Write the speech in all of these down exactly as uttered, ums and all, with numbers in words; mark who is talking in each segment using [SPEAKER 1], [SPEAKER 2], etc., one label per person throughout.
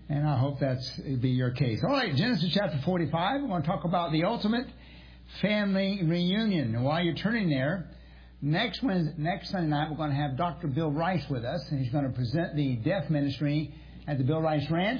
[SPEAKER 1] And I hope that's be your case. All right, Genesis chapter forty-five. We want to talk about the ultimate family reunion. And while you're turning there, next Wednesday, next Sunday night, we're going to have Doctor Bill Rice with us, and he's going to present the deaf ministry at the Bill Rice Ranch.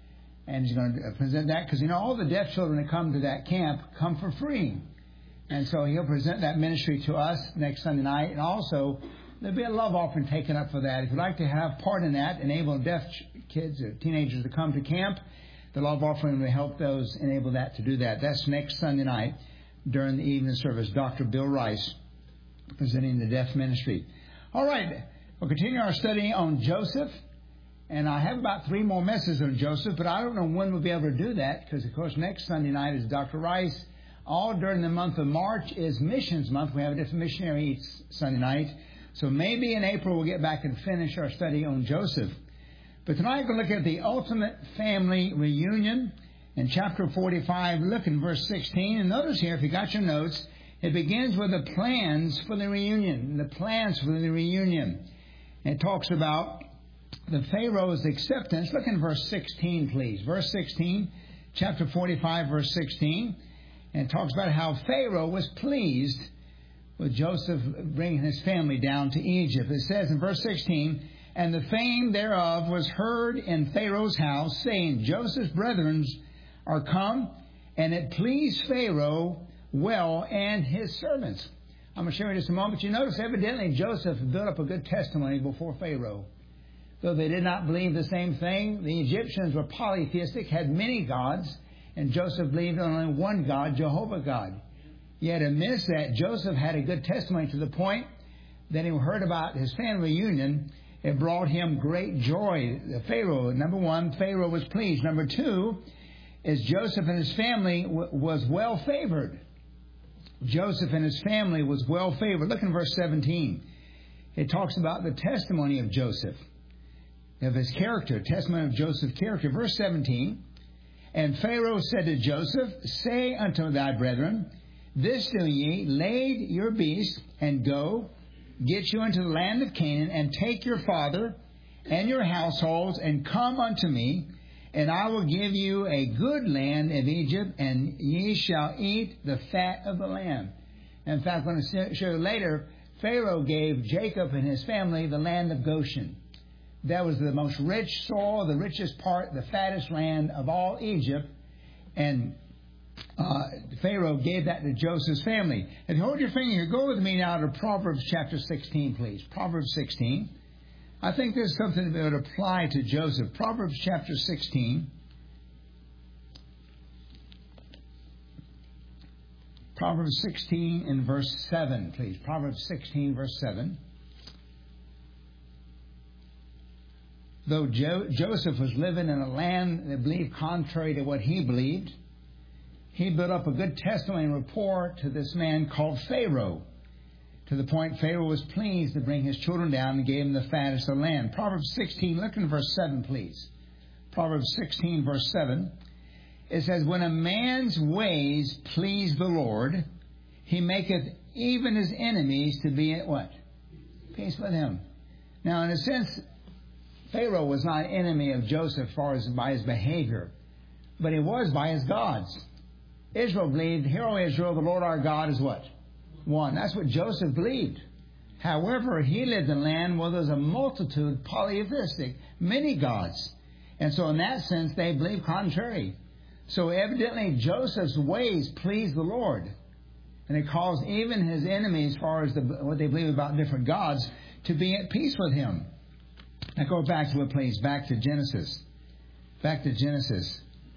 [SPEAKER 1] And he's going to present that because, you know, all the deaf children that come to that camp come for free. And so he'll present that ministry to us next Sunday night. And also, there'll be a love offering taken up for that. If you'd like to have part in that, enable deaf kids or teenagers to come to camp, the love offering will help those enable that to do that. That's next Sunday night during the evening service. Doctor Bill Rice presenting the deaf ministry. All right, we'll continue our study on Joseph. And I have about three more messages on Joseph, but I don't know when we'll be able to do that because, of course, next Sunday night is Doctor Rice. All during the month of March is Missions Month. We have a different missionary each Sunday night. So maybe in April we'll get back and finish our study on Joseph. But tonight we're going to look at the ultimate family reunion in chapter forty-five. Look in verse sixteen. And notice here, if you got your notes, it begins with the plans for the reunion. The plans for the reunion. And it talks about the Pharaoh's acceptance. Look in verse sixteen, please. Verse sixteen, chapter forty-five, verse sixteen. And it talks about how Pharaoh was pleased with Joseph bringing his family down to Egypt. It says in verse sixteen, and the fame thereof was heard in Pharaoh's house, saying, Joseph's brethren are come, and it pleased Pharaoh well and his servants. I'm going to show you just a moment. You notice evidently Joseph built up a good testimony before Pharaoh. Though they did not believe the same thing, the Egyptians were polytheistic, had many gods, and Joseph believed in only one God, Jehovah God. Yet amidst that, Joseph had a good testimony to the point that he heard about his family reunion. It brought him great joy. The Pharaoh, number one, Pharaoh was pleased. Number two, is Joseph and his family w- was well favored. Joseph and his family was well favored. Look in verse seventeen. It talks about the testimony of Joseph, of his character, testimony of Joseph's character. Verse seventeen, and Pharaoh said to Joseph, say unto thy brethren, this do ye, lade your beasts, and go, get you into the land of Canaan, and take your father and your households, and come unto me, and I will give you a good land of Egypt, and ye shall eat the fat of the land. In fact, I'm going to show you later, Pharaoh gave Jacob and his family the land of Goshen. That was the most rich soil, the richest part, the fattest land of all Egypt. And uh, Pharaoh gave that to Joseph's family. If you hold your finger here, go with me now to Proverbs chapter sixteen, please. Proverbs sixteen. I think there's something that would apply to Joseph. Proverbs chapter sixteen. Proverbs sixteen in verse seven, please. Proverbs sixteen, verse seven. Though jo- Joseph was living in a land that believed contrary to what he believed, he built up a good testimony and rapport to this man called Pharaoh, to the point Pharaoh was pleased to bring his children down and gave him the fattest of the land. Proverbs sixteen, look in verse seven, please. Proverbs sixteen, verse seven. It says, when a man's ways please the Lord, he maketh even his enemies to be at what? Peace with him. Now, in a sense, Pharaoh was not an enemy of Joseph as far as by his behavior, but he was by his gods. Israel believed, hear, O Israel, the Lord our God is what? One. That's what Joseph believed. However, he lived in a land where there was a multitude, polytheistic, many gods. And so in that sense, they believed contrary. So evidently, Joseph's ways pleased the Lord. And it caused even his enemies, as far as the, what they believe about different gods, to be at peace with him. Now go back to it, please. Back to Genesis. Back to Genesis.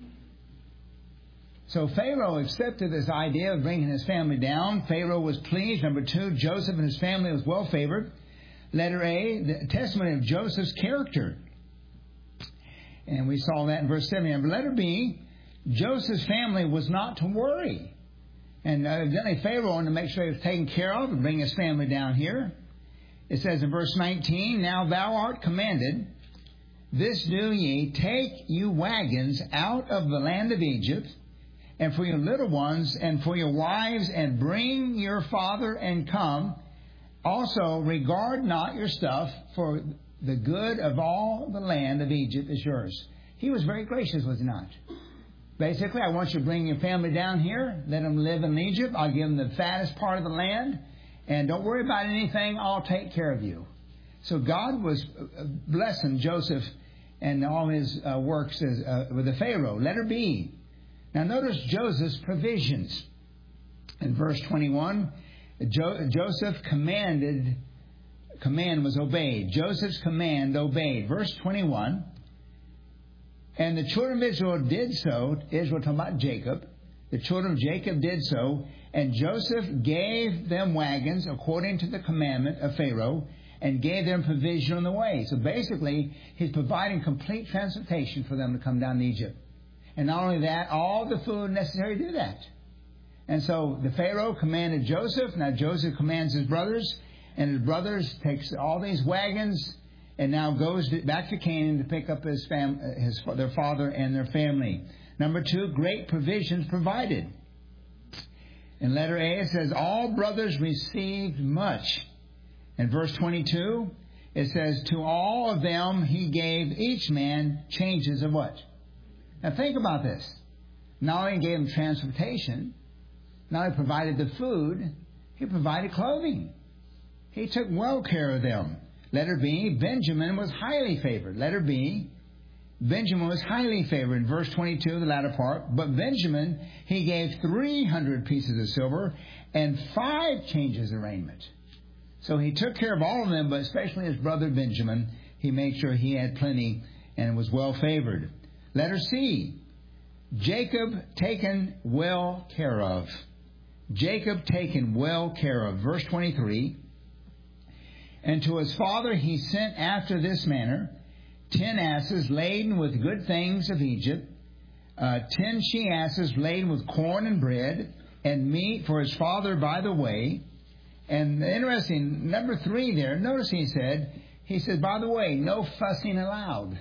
[SPEAKER 1] So Pharaoh accepted this idea of bringing his family down. Pharaoh was pleased. Number two, Joseph and his family was well favored. Letter A, the testimony of Joseph's character. And we saw that in verse seven. Letter B, Joseph's family was not to worry. And evidently Pharaoh wanted to make sure he was taken care of and bring his family down here. It says in verse nineteen, now thou art commanded, this do ye, take you wagons out of the land of Egypt, and for your little ones, and for your wives, and bring your father and come. Also regard not your stuff, for the good of all the land of Egypt is yours. He was very gracious, was he not? Basically, I want you to bring your family down here. Let them live in Egypt. I'll give them the fattest part of the land. And don't worry about anything. I'll take care of you. So God was blessing Joseph and all his uh, works as, uh, with the Pharaoh. Letter B. Now notice Joseph's provisions. In verse twenty-one, jo- Joseph commanded, command was obeyed. Joseph's command obeyed. Verse twenty-one, and the children of Israel did so. Israel talking about Jacob. The children of Jacob did so. And Joseph gave them wagons according to the commandment of Pharaoh and gave them provision on the way. So basically, he's providing complete transportation for them to come down to Egypt. And not only that, all the food necessary to do that. And so the Pharaoh commanded Joseph. Now Joseph commands his brothers. And his brothers takes all these wagons and now goes back to Canaan to pick up his fam- his their father and their family. Number two, great provisions provided. In letter A, it says, all brothers received much. In verse twenty-two, it says, to all of them he gave each man changes of what? Now think about this. Not only gave them transportation, not only provided the food, he provided clothing. He took well care of them. Letter B, Benjamin was highly favored. Letter B, Benjamin was highly favored. In verse twenty-two, the latter part. But Benjamin, he gave three hundred pieces of silver and five changes of raiment. So he took care of all of them, but especially his brother Benjamin, he made sure he had plenty and was well favored. Letter C, Jacob taken well care of. Jacob taken well care of. Verse twenty-three, and to his father he sent after this manner, ten asses laden with good things of Egypt, uh, ten she-asses laden with corn and bread, and meat for his father by the way. And interesting, number three there, notice he said, he said, by the way, no fussing allowed.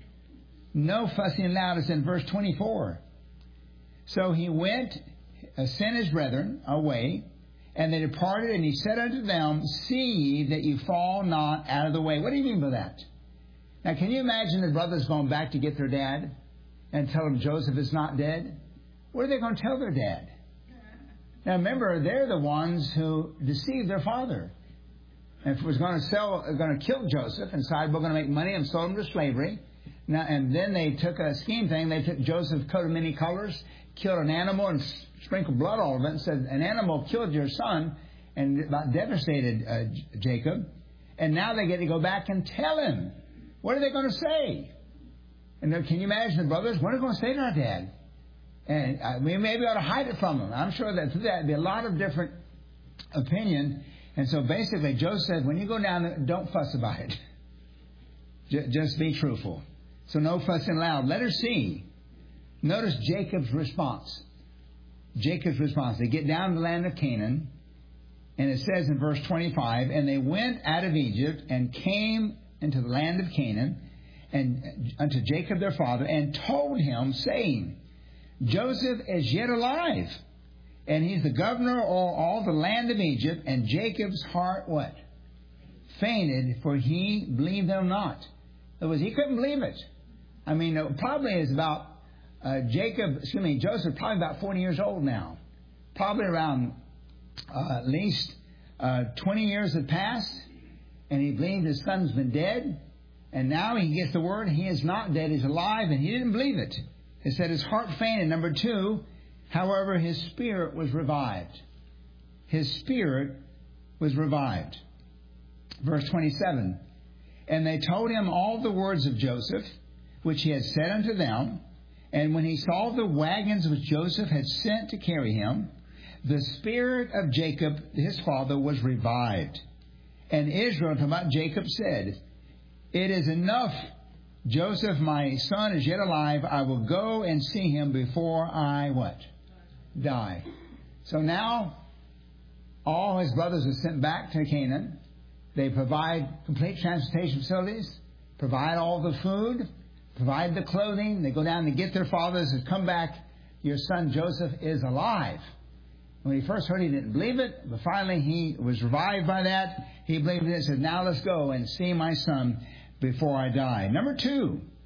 [SPEAKER 1] No fussing allowed is in verse twenty-four. So he went, uh, sent his brethren away, and they departed, and he said unto them, see ye that you fall not out of the way. What do you mean by that? Now, can you imagine the brothers going back to get their dad and tell them Joseph is not dead? What are they going to tell their dad? Now, remember, they're the ones who deceived their father. And if it was going to sell, going to kill Joseph and decided we're going to make money and sold him to slavery. Now, and then they took a scheme thing. They took Joseph's coat of many colors, killed an animal, and sprinkled blood all over it, and said, an animal killed your son, and about devastated uh, Jacob. And now they get to go back and tell him. What are they going to say? And can you imagine the brothers? What are they going to say to our dad? And uh, we maybe ought to hide it from them. I'm sure that through that there'd be a lot of different opinion. And so basically, Joseph said, when you go down there, don't fuss about it. J- just be truthful. So no fussing allowed. Letter C. Notice Jacob's response. Jacob's response. They get down to the land of Canaan. And it says in verse twenty-five, and they went out of Egypt and came into the land of Canaan and unto Jacob their father and told him, saying, Joseph is yet alive, and he's the governor of all the land of Egypt. And Jacob's heart, what? Fainted, for he believed them not. In other words, he couldn't believe it. I mean, it probably is about uh, Jacob, excuse me, Joseph, probably about forty years old now. Probably around uh, at least uh, twenty years had passed, and he believed his son's been dead. And now he gets the word he is not dead, he's alive, and he didn't believe it. It said his heart fainted. Number two, however, his spirit was revived. His spirit was revived. Verse twenty-seven, and they told him all the words of Joseph, which he had said unto them. And when he saw the wagons which Joseph had sent to carry him, the spirit of Jacob, his father, was revived. And Israel, talking about Jacob, said, it is enough. Joseph, my son, is yet alive. I will go and see him before I, what? Die. So now, all his brothers are sent back to Canaan. They provide complete transportation facilities, provide all the food, provide the clothing. They go down to get their fathers and come back. Your son Joseph is alive. When he first heard, he didn't believe it, but finally he was revived by that. He believed it and said, now let's go and see my son before I die. Number two,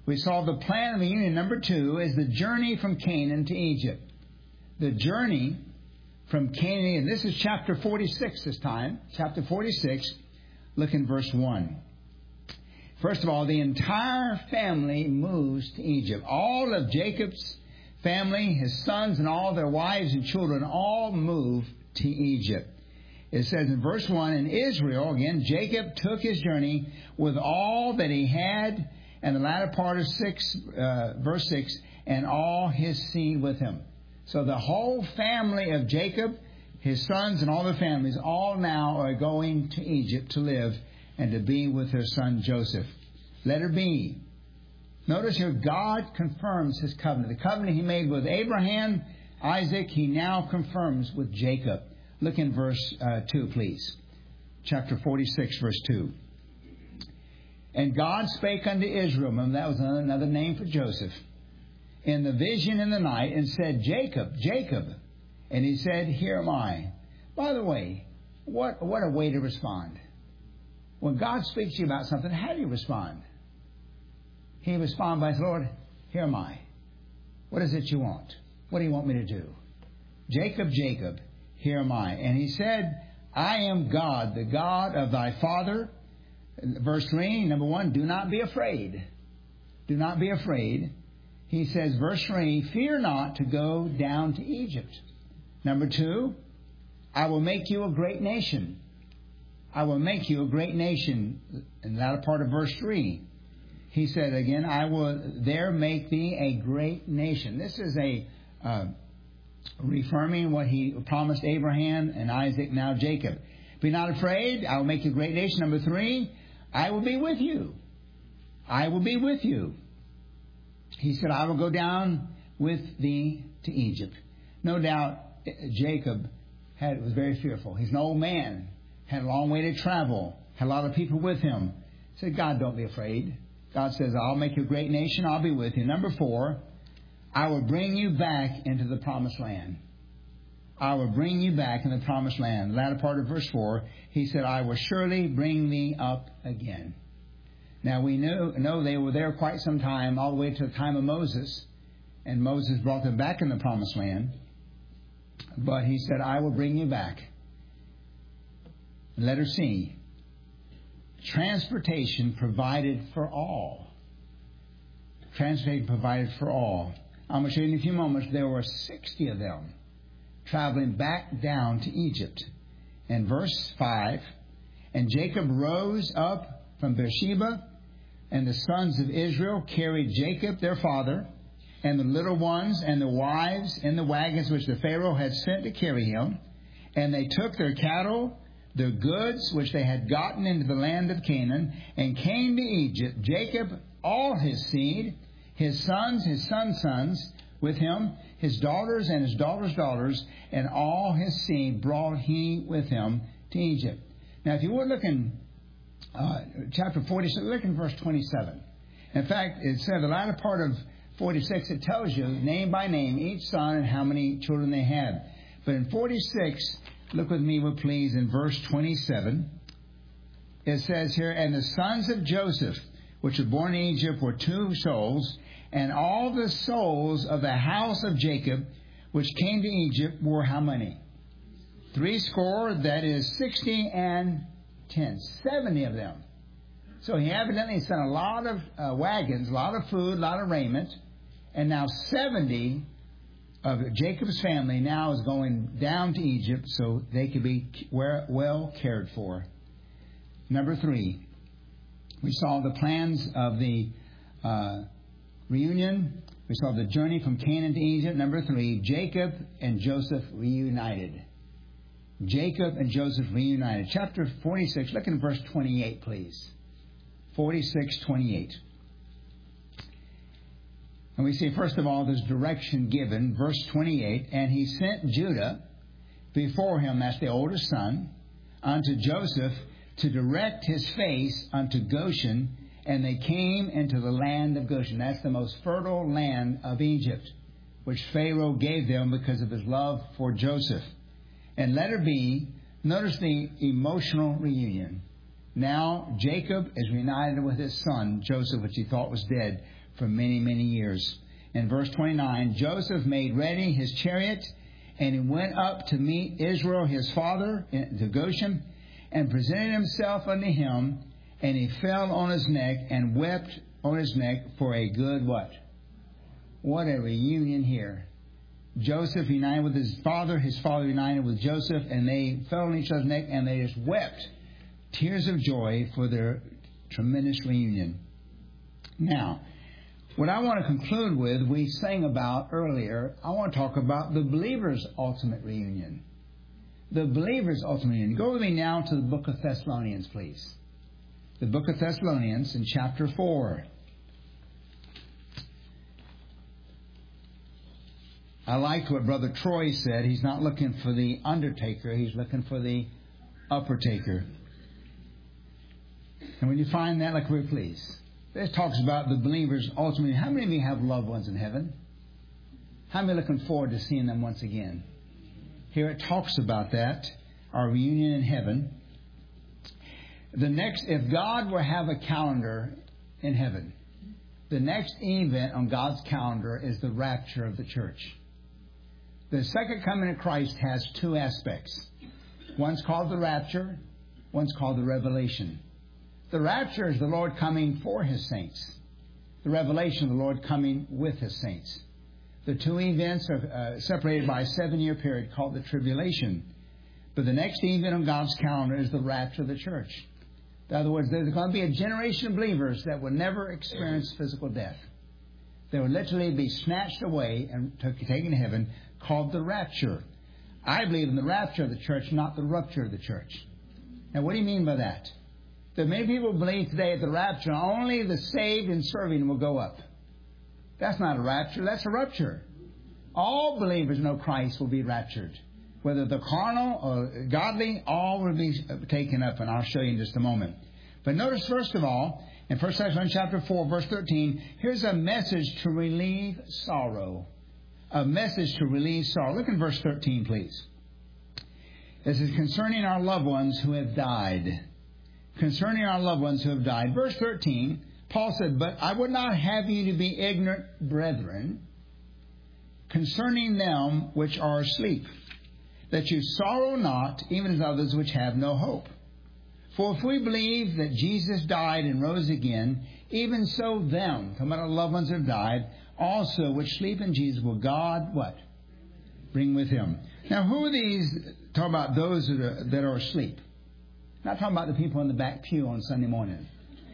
[SPEAKER 1] We saw the plan of the union. Number two is the journey from Canaan to Egypt. The journey from Canaan. And this is chapter forty-six this time. Chapter forty-six. Look in verse one. First of all, the entire family moves to Egypt. All of Jacob's family, his sons and all their wives and children, all move to Egypt. It says in verse one, and Israel, again, Jacob took his journey with all that he had, and the latter part of six, uh, verse six, and all his seed with him. So the whole family of Jacob, his sons and all their families, all now are going to Egypt to live and to be with their son Joseph. Letter B. Notice here God confirms his covenant. The covenant he made with Abraham, Isaac, he now confirms with Jacob. Look in verse uh, two, please. Chapter forty-six, verse two. And God spake unto Israel, and that was another name for Joseph, in the vision in the night, and said, Jacob, Jacob. And he said, Here am I. By the way, what, what a way to respond. When God speaks to you about something, how do you respond? He responds by saying, Lord, here am I. What is it you want? What do you want me to do? Jacob, Jacob, here am I. And he said, I am God, the God of thy father. Verse three, number one, do not be afraid. Do not be afraid. He says, verse three, fear not to go down to Egypt. Number two, I will make you a great nation. I will make you a great nation. In the latter part of verse three, he said again, I will there make thee a great nation. This is a uh, reaffirming what he promised Abraham and Isaac, now Jacob. Be not afraid. I will make you a great nation. Number three, I will be with you. I will be with you. He said, I will go down with thee to Egypt. No doubt Jacob had was very fearful. He's an old man, had a long way to travel, had a lot of people with him. He said, God, don't be afraid. God says, I'll make you a great nation. I'll be with you. Number four, I will bring you back into the promised land. I will bring you back in the promised land. The latter part of verse four, he said, I will surely bring thee up again. Now we know, know they were there quite some time, all the way to the time of Moses. And Moses brought them back in the promised land. But he said, I will bring you back. Letter C. Transportation provided for all. Transportation provided for all. I'm going to show you in a few moments, there were sixty of them traveling back down to Egypt. And verse five, and Jacob rose up from Beersheba, and the sons of Israel carried Jacob their father, and the little ones and the wives in the wagons which the Pharaoh had sent to carry him. And they took their cattle, their goods which they had gotten into the land of Canaan, and came to Egypt, Jacob, all his seed, his sons, his sons' sons, with him, his daughters and his daughters' daughters, and all his seed brought he with him to Egypt. Now, if you would look in uh, chapter forty-six, look in verse twenty-seven. In fact, it said the latter part of forty-six, it tells you name by name each son and how many children they had. But in forty-six, look with me, please, in verse twenty-seven. It says here, and the sons of Joseph, which were born in Egypt, were two souls, and all the souls of the house of Jacob, which came to Egypt, were how many? Three score, that is sixty and ten. Seventy of them. So he evidently sent a lot of uh, wagons, a lot of food, a lot of raiment, and now seventy of Jacob's family now is going down to Egypt so they could be well cared for. Number three, we saw the plans of the uh, reunion. We saw the journey from Canaan to Egypt. Number three, Jacob and Joseph reunited. Jacob and Joseph reunited. Chapter forty-six, look in verse twenty-eight, please. forty-six, twenty-eight. And we see, first of all, there's direction given. Verse twenty-eight, and he sent Judah before him, that's the oldest son, unto Joseph to direct his face unto Goshen, and they came into the land of Goshen. That's the most fertile land of Egypt, which Pharaoh gave them because of his love for Joseph. And letter B, notice the emotional reunion. Now Jacob is reunited with his son, Joseph, which he thought was dead, for many, many years. In verse twenty-nine, Joseph made ready his chariot, and he went up to meet Israel his father to Goshen, and presented himself unto him, and he fell on his neck and wept on his neck for a good what? What a reunion here. Joseph united with his father, his father united with Joseph, and they fell on each other's neck and they just wept tears of joy for their tremendous reunion. Now, what I want to conclude with, we sang about earlier, I want to talk about the believer's ultimate reunion. The believer's ultimate reunion. Go with me now to the book of Thessalonians, please. The book of Thessalonians in chapter four. I liked what Brother Troy said. He's not looking for the undertaker. He's looking for the upper taker. And when you find that, look very please. This talks about the believers ultimately. How many of you have loved ones in heaven? How many are looking forward to seeing them once again? Here it talks about that, our reunion in heaven. The next, if God were to have a calendar in heaven, the next event on God's calendar is the rapture of the church. The second coming of Christ has two aspects. One's called the rapture, one's called the revelation. The rapture is the Lord coming for His saints. The revelation of the Lord coming with His saints. The two events are uh, separated by a seven-year period called the tribulation. But the next event on God's calendar is the rapture of the church. In other words, there's going to be a generation of believers that will never experience physical death. They will literally be snatched away and taken to heaven, called the rapture. I believe in the rapture of the church, not the rupture of the church. Now, what do you mean by that? That many people believe today at the rapture, only the saved and serving will go up. That's not a rapture, that's a rupture. All believers know Christ will be raptured. Whether the carnal or godly, all will be taken up, and I'll show you in just a moment. But notice, first of all, in First Thessalonians chapter four, verse thirteen, here's a message to relieve sorrow. A message to relieve sorrow. Look in verse thirteen, please. This is concerning our loved ones who have died. Concerning our loved ones who have died. Verse thirteen, Paul said, "But I would not have you to be ignorant, brethren, concerning them which are asleep, that you sorrow not, even as others which have no hope. For if we believe that Jesus died and rose again, even so them," talking about our loved ones who have died, "also which sleep in Jesus will God," what? "Bring with Him." Now, who are these? Talking about those that are, that are asleep. Not talking about the people in the back pew on Sunday morning.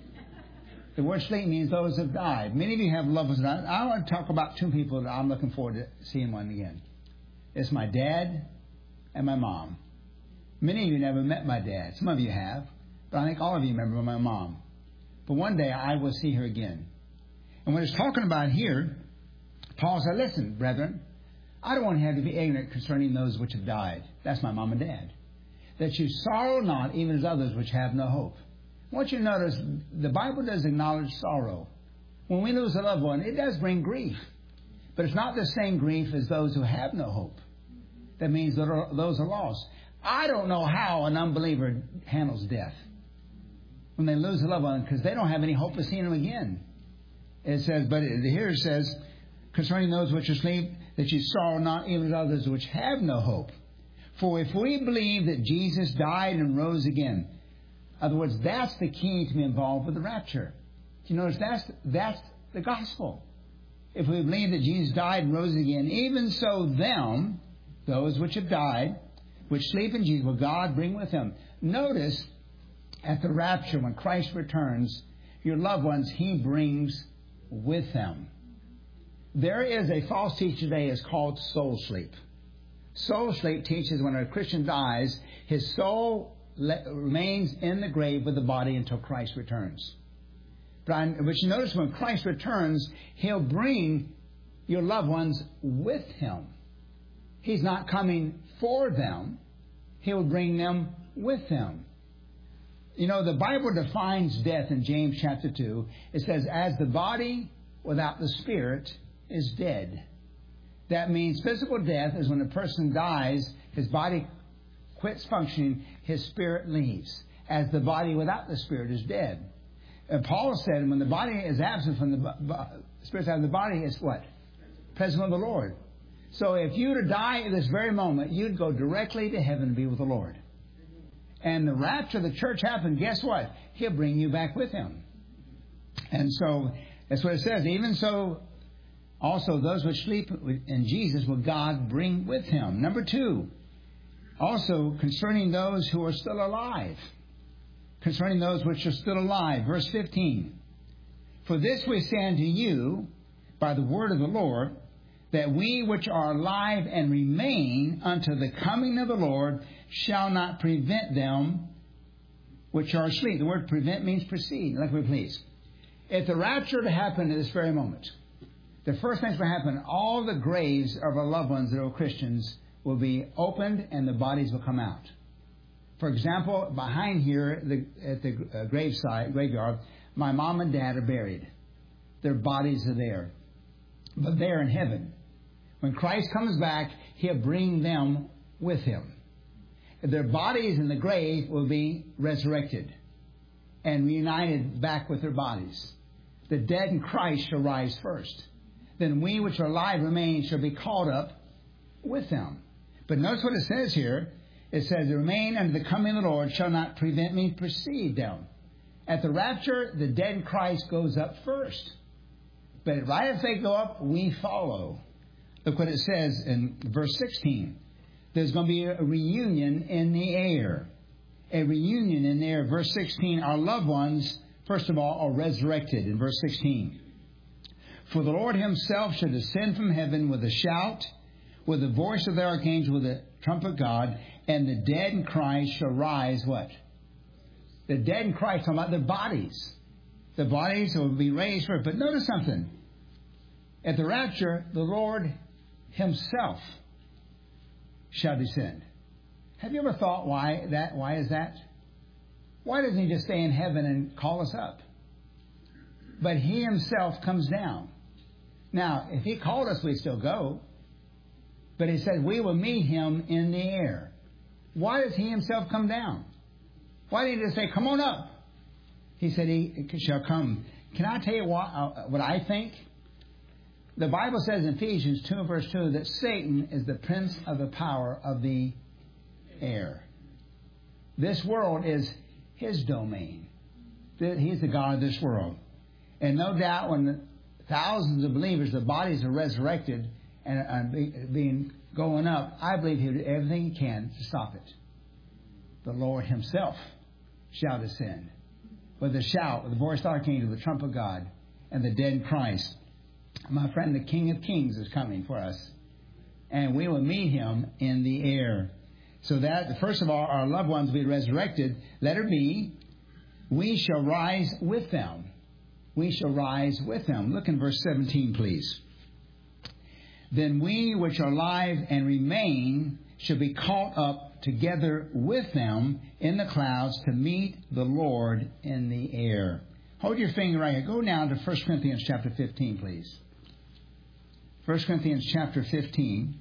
[SPEAKER 1] The word sleep means those who have died. Many of you have loved ones. I want to talk about two people that I'm looking forward to seeing one again. It's my dad and my mom. Many of you never met my dad. Some of you have. But I think all of you remember my mom. But one day I will see her again. And when it's talking about here, Paul said, "Listen, brethren, I don't want to have you be ignorant concerning those which have died." That's my mom and dad. "That you sorrow not, even as others which have no hope." I want you to notice, the Bible does acknowledge sorrow. When we lose a loved one, it does bring grief. But it's not the same grief as those who have no hope. That means that are, those are lost. I don't know how an unbeliever handles death when they lose a loved one, because they don't have any hope of seeing them again. It says, but it, here it says, concerning those which are asleep, that you sorrow not, even as others which have no hope. For if we believe that Jesus died and rose again, in other words, that's the key to be involved with the rapture. You notice that's that's the gospel. If we believe that Jesus died and rose again, even so them, those which have died, which sleep in Jesus, will God bring with Him. Notice at the rapture, when Christ returns, your loved ones He brings with Him. There is a false teaching today is called soul sleep. Soul sleep teaches when a Christian dies, his soul le- remains in the grave with the body until Christ returns. But, I, but you notice when Christ returns, He'll bring your loved ones with Him. He's not coming for them. He'll bring them with Him. You know, the Bible defines death in James chapter two. It says, as the body without the spirit is dead. That means physical death is when a person dies, his body quits functioning, his spirit leaves. As the body without the spirit is dead. And Paul said when the body is absent from the Spirit's out. The body is what? Present with the Lord. So if you were to die at this very moment, you'd go directly to heaven to be with the Lord. And the rapture of the church happened, guess what? He'll bring you back with Him. And so, that's what it says. Even so, also those which sleep in Jesus will God bring with Him. Number two, also concerning those who are still alive. Concerning those which are still alive. Verse fifteen. For this we say unto you, by the word of the Lord, that we which are alive and remain unto the coming of the Lord shall not prevent them which are asleep. The word prevent means precede. Like we please. If the rapture to happen at this very moment, the first thing that will happen, all the graves of our loved ones that are Christians will be opened and the bodies will come out. For example, behind here the, at the uh, gravesite, graveyard, my mom and dad are buried. Their bodies are there. But they're in heaven. When Christ comes back, He'll bring them with Him. Their bodies in the grave will be resurrected and reunited back with their bodies. The dead in Christ shall rise first. Then we which are alive remain shall be caught up with them. But notice what it says here. It says, remain unto the coming of the Lord shall not prevent me precede them. At the rapture, the dead in Christ goes up first. But right as they go up, we follow. Look what it says in verse sixteen. There's going to be a reunion in the air. A reunion in the air. Verse sixteen, our loved ones, first of all, are resurrected in verse sixteen. For the Lord Himself shall descend from heaven with a shout, with the voice of the archangel, with the trumpet of God, and the dead in Christ shall rise, what? The dead in Christ, talking about their bodies. The bodies will be raised first. But notice something. At the rapture, the Lord Himself shall descend. Have you ever thought why that? Why is that? Why doesn't He just stay in heaven and call us up? But He Himself comes down. Now, if He called us, we'd still go. But He said we will meet Him in the air. Why does He Himself come down? Why didn't He just say, come on up? He said He shall come. Can I tell you what, uh, what I think? The Bible says in Ephesians two, verse two, that Satan is the prince of the power of the air. This world is his domain. He's the God of this world. And no doubt when the thousands of believers, the bodies are resurrected and are being going up, I believe He'll do everything He can to stop it. The Lord Himself shall descend with a shout, with the voice of the archangel, the trumpet of God, and the dead in Christ. My friend, the King of Kings is coming for us. And we will meet Him in the air. So that, first of all, our loved ones will be resurrected. Letter B, we shall rise with them. We shall rise with them. Look in verse seventeen, please. Then we which are alive and remain shall be caught up together with them in the clouds to meet the Lord in the air. Hold your finger right here. Go now to First Corinthians chapter fifteen, please. First Corinthians chapter fifteen.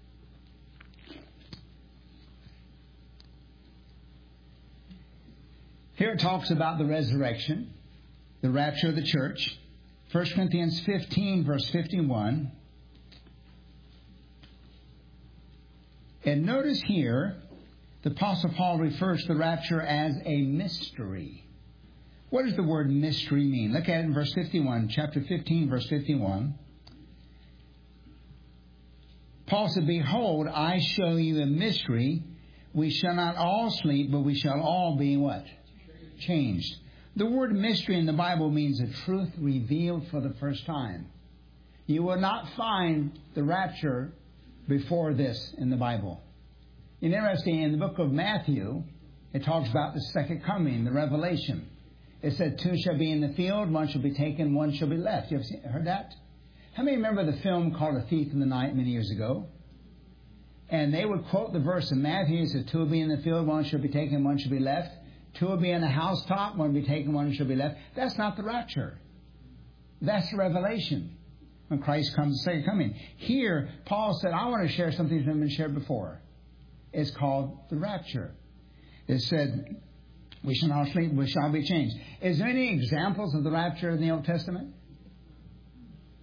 [SPEAKER 1] Here it talks about the resurrection, the rapture of the church. First Corinthians fifteen, verse fifty-one. And notice here, the Apostle Paul refers to the rapture as a mystery. What does the word mystery mean? Look at it in verse fifty-one, chapter fifteen, verse fifty-one. Paul said, behold, I show you a mystery. We shall not all sleep, but we shall all be what? Changed. The word mystery in the Bible means a truth revealed for the first time. You will not find the rapture before this in the Bible. And interesting, in the book of Matthew, it talks about the second coming, the revelation. It said, two shall be in the field, one shall be taken, one shall be left. You ever seen, heard that? How many remember the film called A Thief in the Night many years ago? And they would quote the verse in Matthew. It said, two will be in the field, one shall be taken, one shall be left. Two will be in the housetop, one will be taken, one shall be left. That's not the rapture. That's the revelation when Christ comes the second coming. Here, Paul said, I want to share something that's been shared before. It's called the rapture. It said, we shall not sleep, we shall be changed. Is there any examples of the rapture in the Old Testament?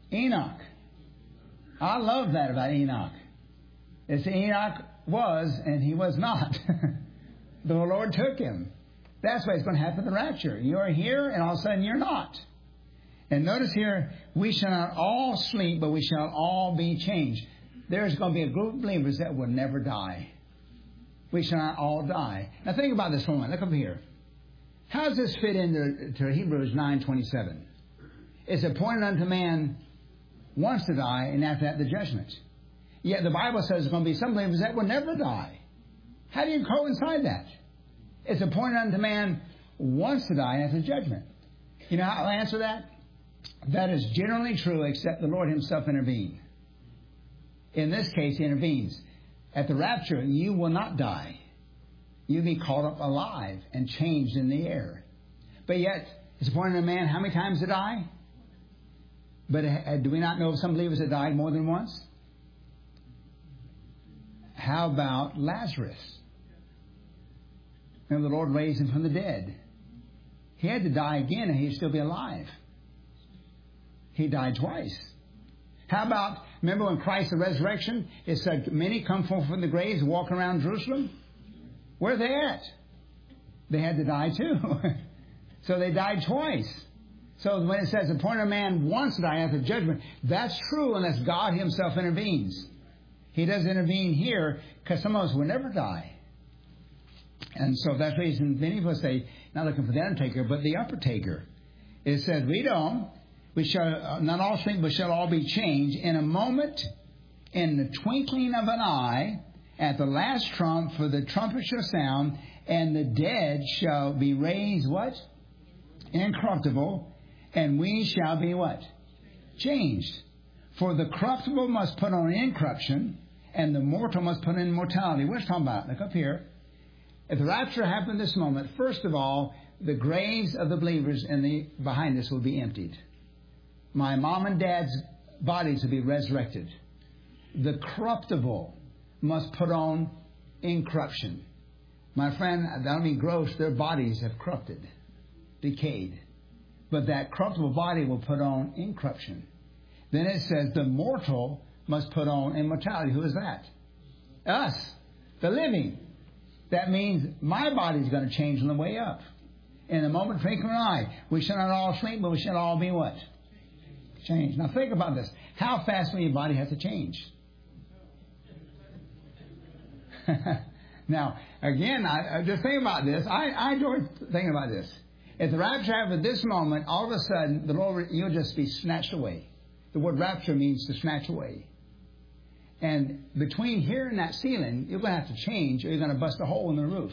[SPEAKER 1] Enoch. I love that about Enoch. It's Enoch was and he was not. The Lord took him. That's why it's going to happen in the rapture. You're here and all of a sudden you're not. And notice here, we shall not all sleep, but we shall all be changed. There's going to be a group of believers that will never die. We shall not all die. Now think about this for a moment. Look up here. How does this fit into to Hebrews nine twenty-seven? It's appointed unto man once to die, and after that the judgment. Yet the Bible says there's going to be some believers that will never die. How do you coincide that? It's appointed unto man once to die, and after the judgment. You know how I'll answer that? That is generally true, except the Lord himself intervened. In this case, he intervenes. At the rapture, you will not die. You'll be caught up alive and changed in the air. But yet, it's appointed a man how many times to die? But uh, do we not know of some believers that died more than once? How about Lazarus? Remember, the Lord raised him from the dead. He had to die again and he'd still be alive. He died twice. How about, remember when Christ, the resurrection, it said many come forth from the graves walking around Jerusalem? Where are they at? They had to die too. So they died twice. So when it says appointed a man once to die after judgment, that's true unless God himself intervenes. He does intervene here because some of us will never die. And so that's the reason many of us say, not looking for the undertaker, but the uppertaker. It says, read on. We shall not all sleep, but shall all be changed in a moment, in the twinkling of an eye, at the last trump, for the trumpet shall sound, and the dead shall be raised, what? Incorruptible, and we shall be what? Changed. For the corruptible must put on incorruption, and the mortal must put on immortality. We're talking about, look up here. If the rapture happened this moment, first of all, the graves of the believers in the behind us will be emptied. My mom and dad's bodies will be resurrected. The corruptible must put on incorruption. My friend, I don't mean gross, their bodies have corrupted, decayed. But that corruptible body will put on incorruption. Then it says the mortal must put on immortality. Who is that? Us, the living. That means my body's going to change on the way up. In a moment, twinkling of an eye, we shall not all sleep, but we shall all be what? Change. Now think about this. How fast will your body have to change? Now, again, I, I just think about this. I, I enjoy thinking about this. If the rapture happened at this moment, all of a sudden, the Lord, you'll just be snatched away. The word rapture means to snatch away. And between here and that ceiling, you're going to have to change, or you're going to bust a hole in the roof.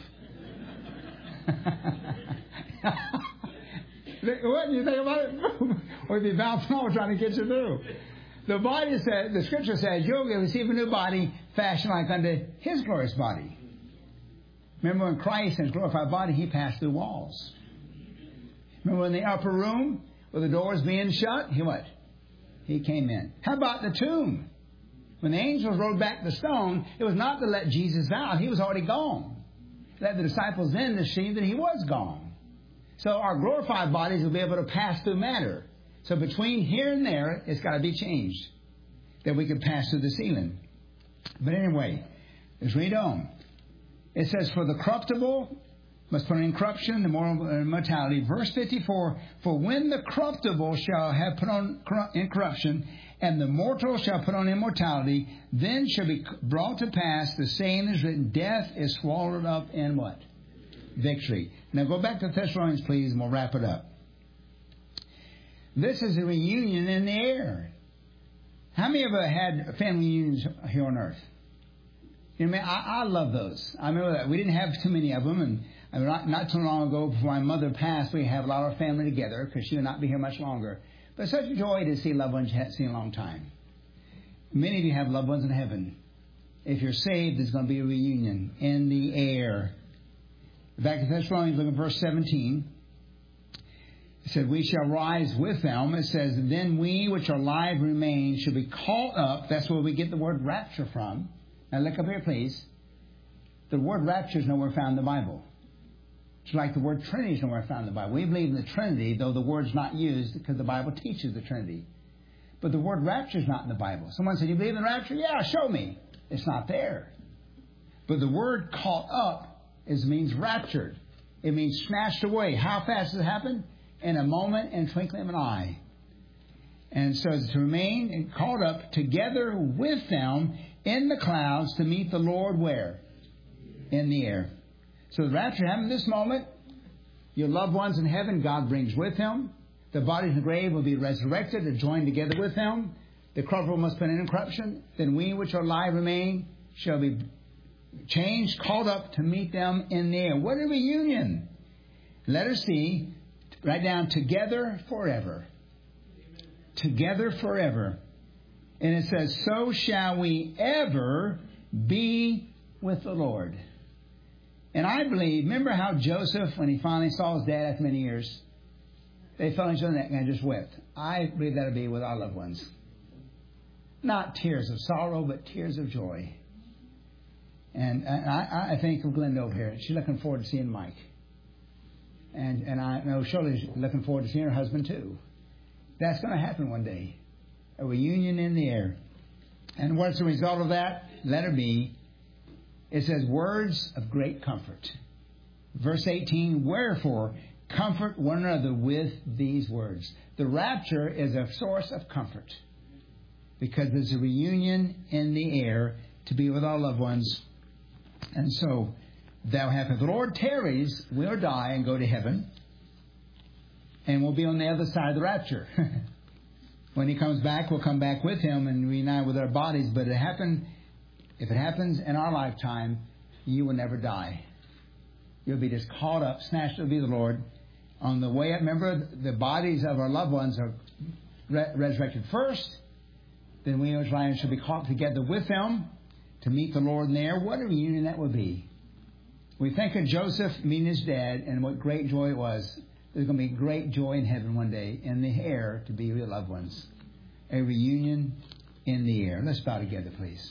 [SPEAKER 1] What do you think about it? Or be bouncing off trying to get you through. The body said, the scripture says, you'll receive a new body fashioned like unto his glorious body. Remember when Christ in his glorified body, he passed through walls. Remember in the upper room, with the doors being shut, he what? He came in. How about the tomb? When the angels rolled back the stone, it was not to let Jesus out. He was already gone. Let the disciples in to see that he was gone. So our glorified bodies will be able to pass through matter. So between here and there, it's got to be changed, that we can pass through the ceiling. But anyway, let's read on. It says, for the corruptible must put on incorruption, the moral immortality. Verse fifty-four, for when the corruptible shall have put on incorruption, and the mortal shall put on immortality, then shall be brought to pass the saying is written, death is swallowed up in what? Victory. Now go back to Thessalonians, please, and we'll wrap it up. This is a reunion in the air. How many of you had family reunions here on earth? You know, I, I love those. I remember that we didn't have too many of them, and I mean, not, not too long ago, before my mother passed, we have a lot of our family together because she would not be here much longer. But it's such a joy to see loved ones you haven't seen in a long time. Many of you have loved ones in heaven. If you're saved, there's going to be a reunion in the air. Back to Thessalonians, look at verse seventeen. It said, we shall rise with them. It says, then we which are alive remain shall be caught up. That's where we get the word rapture from. Now look up here, please. The word rapture is nowhere found in the Bible. It's like the word Trinity is nowhere found in the Bible. We believe in the Trinity, though the word's not used because the Bible teaches the Trinity. But the word rapture is not in the Bible. Someone said, you believe in rapture? Yeah, show me. It's not there. But the word caught up is means raptured. It means snatched away. How fast does it happen? In a moment and twinkling of an eye. And so it's to remain and caught up together with them in the clouds to meet the Lord where? In the air. So the rapture happened this moment. Your loved ones in heaven, God brings with Him. The bodies in the grave will be resurrected and joined together with Him. The corruptible must put in incorruption. Then we which are alive remain shall be changed, called up to meet them in the air. What a reunion! Let us see. Write down together forever. Together forever. And it says, so shall we ever be with the Lord. And I believe, remember how Joseph, when he finally saw his dad after many years, they fell into the neck and just wept. I believe that'll be with our loved ones. Not tears of sorrow, but tears of joy. And, and I, I think of Glenda over here. She's looking forward to seeing Mike. And, and I know Shirley's looking forward to seeing her husband too. That's going to happen one day. A reunion in the air. And what's the result of that? Letter B. It says, words of great comfort. Verse eighteen, wherefore, comfort one another with these words. The rapture is a source of comfort. Because there's a reunion in the air to be with our loved ones. And so, that'll happen. If the Lord tarries, we'll die and go to heaven. And we'll be on the other side of the rapture. When He comes back, we'll come back with Him and reunite with our bodies. But it happened, if it happens in our lifetime, you will never die. You'll be just caught up, snatched to be the Lord. On the way up, remember, the bodies of our loved ones are re- resurrected first. Then we as lions shall be caught together with them to meet the Lord in the air. What a reunion that will be. We think of Joseph meeting his dad and what great joy it was. There's going to be great joy in heaven one day in the air to be with your loved ones. A reunion in the air. Let's bow together, please.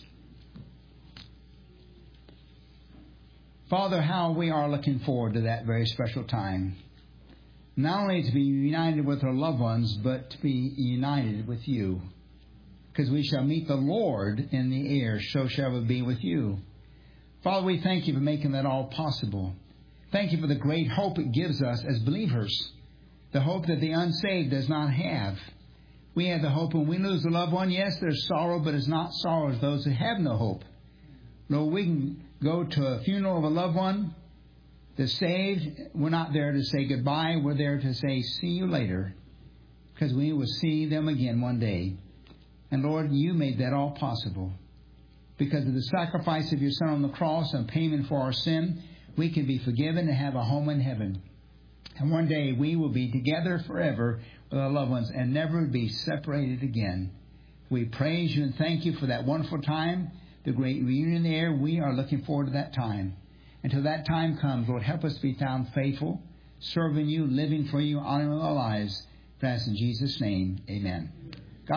[SPEAKER 1] Father, how we are looking forward to that very special time. Not only to be united with our loved ones, but to be united with you. Because we shall meet the Lord in the air, so shall it be with you. Father, we thank you for making that all possible. Thank you for the great hope it gives us as believers. The hope that the unsaved does not have. We have the hope when we lose a loved one. Yes, there's sorrow, but it's not sorrow as those who have no hope. Lord, we can go to a funeral of a loved one. The saved, we're not there to say goodbye. We're there to say, see you later. Because we will see them again one day. And Lord, you made that all possible. Because of the sacrifice of your Son on the cross and payment for our sin, we can be forgiven and have a home in heaven. And one day we will be together forever with our loved ones and never be separated again. We praise you and thank you for that wonderful time, the great reunion there. We are looking forward to that time. Until that time comes, Lord, help us to be found faithful, serving you, living for you, honoring our lives. That's in Jesus' name, amen.